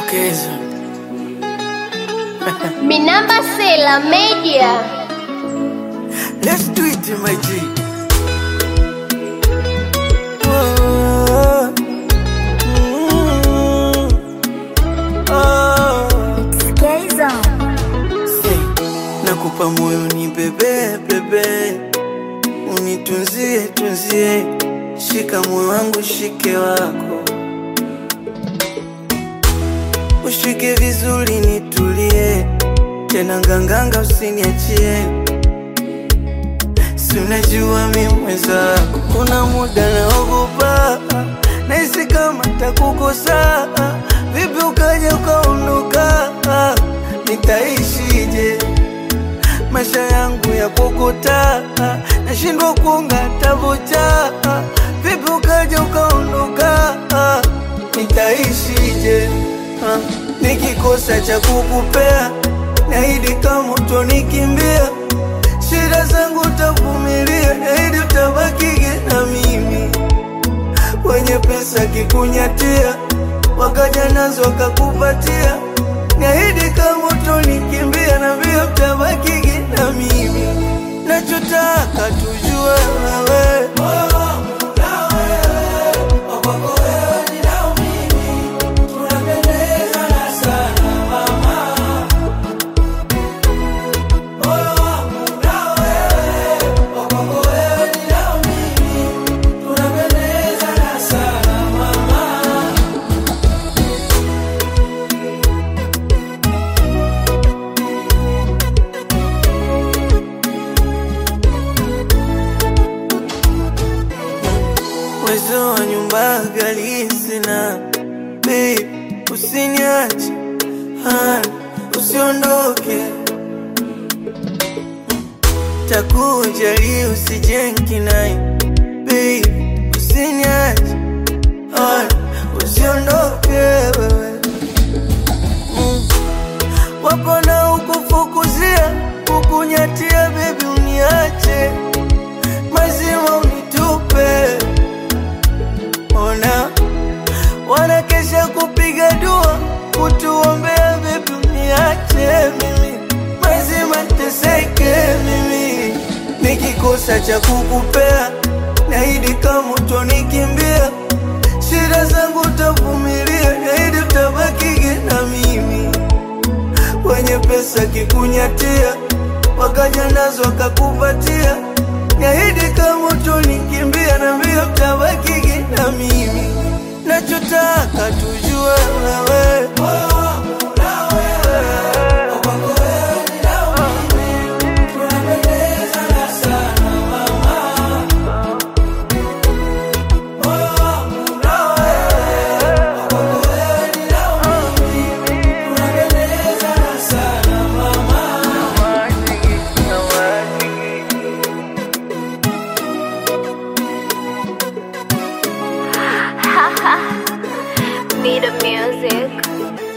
Keza. Minamba Sela Media. Let's do it, my G. Nakupa moyo ni bebe, bebe, unitunzie, tunzie, shika moyo wangu, shike wako, ushike vizuri nitulie, tena nganganga usiniachie. Si unajua mimi mwenzako, kuna muda naogopa, nahisi kama takukosa. Vipi ukaja ukaondoka, nitaishije? Maisha yangu ya kokota, nashindwa kuunga tabocha. Vipi ukaja ukaondoka, nitaishije? Nikikosa cha kukupea, naahidi kama utonikimbia. Shida zangu utavumilia, naahidi utabaki na mimi. Wenye pesa kikunyatia, wakaja nazo wakakupatia. Naahidi kama utonikimbia, na vile utabaki na mimi. Nachotaka tujue wewe, moyo wangu na wewe, wako wewe ni na mimi, tunapendezana sana mama. Moyo wangu na wewe, wako wewe ni na mimi, tunapendezana sana mama. Wezo wa nyumba gali sina, babe, usiniache, usiondoke. Takujali usijenki naye, babe, usiniache, usiondoke wewe. Wapo na ukufukuzia, kukunyatia, baby uniache, mazima unitupe. Ona wanakesha kupiga dua, kutuombea, baby uniache mimi, mazima teseke mimi. Nikikosa cha kukupea, naahidi kama utonikimbia. Shida zangu utavumilia, naahidi utabaki na mimi. Wenye pesa kikunyatia, wakaja nazo wakakupatia. Naahidi kama utonikimbia, na vile utabaki na mimi. Nachotaka tujue wewe, moyo wangu na wewe, wako wewe ni na mimi, tunapendezana sana mama. Moyo wangu na wewe, wako wewe ni na mimi, tunapendezana sana mama. Be the music.